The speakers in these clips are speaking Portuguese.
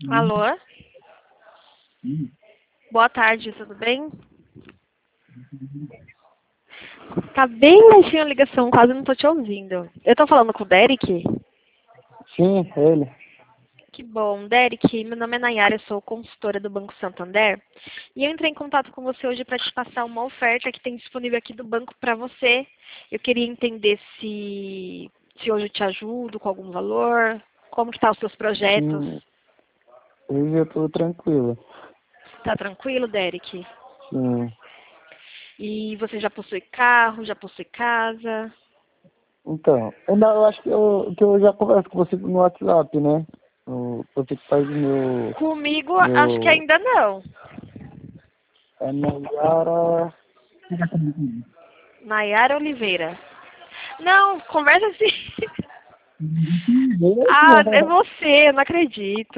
Alô? Boa tarde, tudo bem? Tá bem baixinha a ligação, quase não tô te ouvindo. Eu tô falando com o Derek? Sim, ele. Que bom. Derek, meu nome é Nayara, eu sou consultora do Banco Santander. E eu entrei em contato com você hoje para te passar uma oferta que tem disponível aqui do banco para você. Eu queria entender se hoje eu te ajudo com algum valor, como que tá os seus projetos. Sim, hoje eu tô tranquilo. Tá tranquilo, Derek? Sim. E você já possui carro, já possui casa? Então, eu acho que eu já converso com você no WhatsApp, né? Você que faz o meu. Comigo, acho que meu ainda não. é Nayara. Nayara Oliveira. Não, conversa assim. Ah, é Beleza. você, eu não acredito.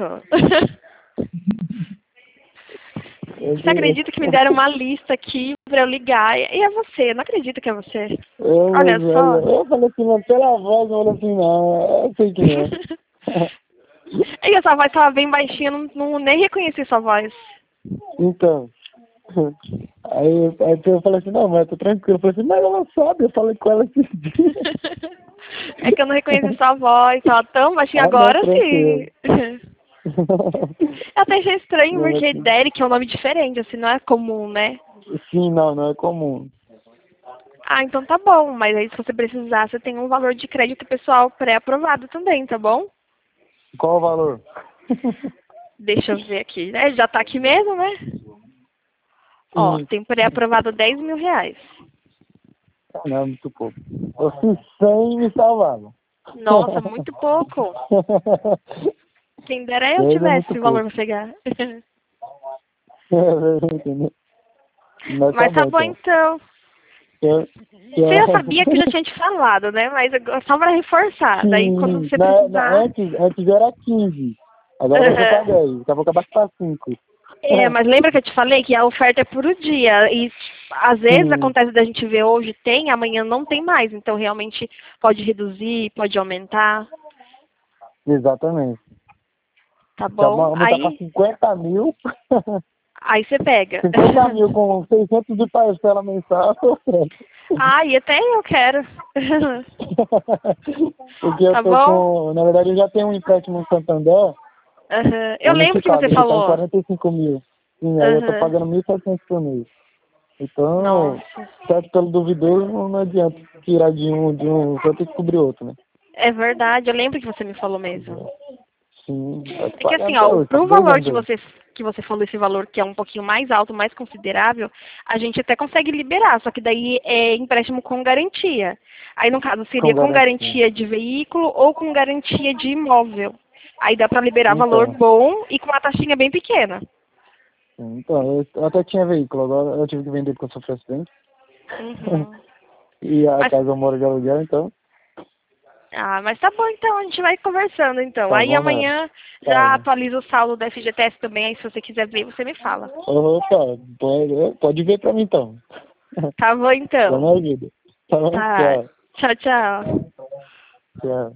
Você acredita que me deram uma lista aqui pra eu ligar? E é você, eu não acredito que é você. Olha só. Eu falei assim, mas pela voz, eu falei assim, não, eu sei quem é. E essa voz tava bem baixinha, nem reconheci sua voz. Então, aí eu falei assim, não, mas eu tô tranquilo. Eu falei assim, mas ela sabe, eu falei com ela esses dias. É que eu não reconheci sua voz, tava tão baixinha Ah, não, agora, sim. tranquilo. Eu até achei estranho, Não, porque Derek é um nome diferente, assim, não é comum, né? sim, não é comum. Ah, então tá bom, mas aí se você precisar, você tem um valor de crédito pessoal pré-aprovado também, tá bom? Qual o valor? Deixa eu ver aqui, né? Já tá aqui mesmo, né? Ó, Sim, tem pré-aprovado R$ 10.000. não, é muito pouco. Eu fiz 100 e me salvaram. Nossa, muito pouco. Quem dera eu 10 é tivesse muito esse valor pouco. pra pegar. Entendeu? Mas tá Mas tá bom, bom então. então. Eu, Você já eu, sabia que eu já tinha te falado, né? Mas só pra reforçar. Daí quando sim, você precisar. antes era 15. Agora baixou pra Aham. 10. Daqui a pouco abaixa pra 5. É, mas lembra que eu te falei que a oferta é por dia. E às vezes Sim, acontece da gente ver hoje tem, amanhã não tem mais. Então realmente pode reduzir, pode aumentar. exatamente. Tá Se bom? aumentar pra Aí, 50 mil, aí você pega. 50 mil com 600 de parcela mensal, eu quero. Ai, até eu quero. Porque eu Tá tô bom? com. Na verdade, eu já tenho um empréstimo no Santander, Aham. Eu lembro que unificado, você ele tá em falou. 45 mil. Sim, aí eu tô Aham. pagando 1.700 por mês. Então, Nossa. certo pelo duvidoso, não adianta tirar de um, só tem que cobrir outro, né? É verdade, eu lembro que você me falou mesmo. Sim, vai É que assim, pagando até ó, hoje, tá pro com 2 valor anos aí. que você falou, esse valor que é um pouquinho mais alto, mais considerável, a gente até consegue liberar, só que daí é empréstimo com garantia. Aí, no caso, Com seria com garantia. garantia de veículo ou com garantia de imóvel. Aí dá pra liberar valor Então, bom e com uma taxinha bem pequena. eu até tinha veículo, agora eu tive que vender porque eu sofri acidente. Uhum. E a Mas, casa eu moro de aluguel, então, mas tá bom então, a gente vai conversando então. tá Aí bom, né? amanhã Tá já bom. atualiza o saldo da FGTS também, aí se você quiser ver, você me fala. Opa, pode ver pra mim então. Tá bom Já me então. ajuda. Tá bom? Tá. Tchau. Tchau, tchau. Tchau.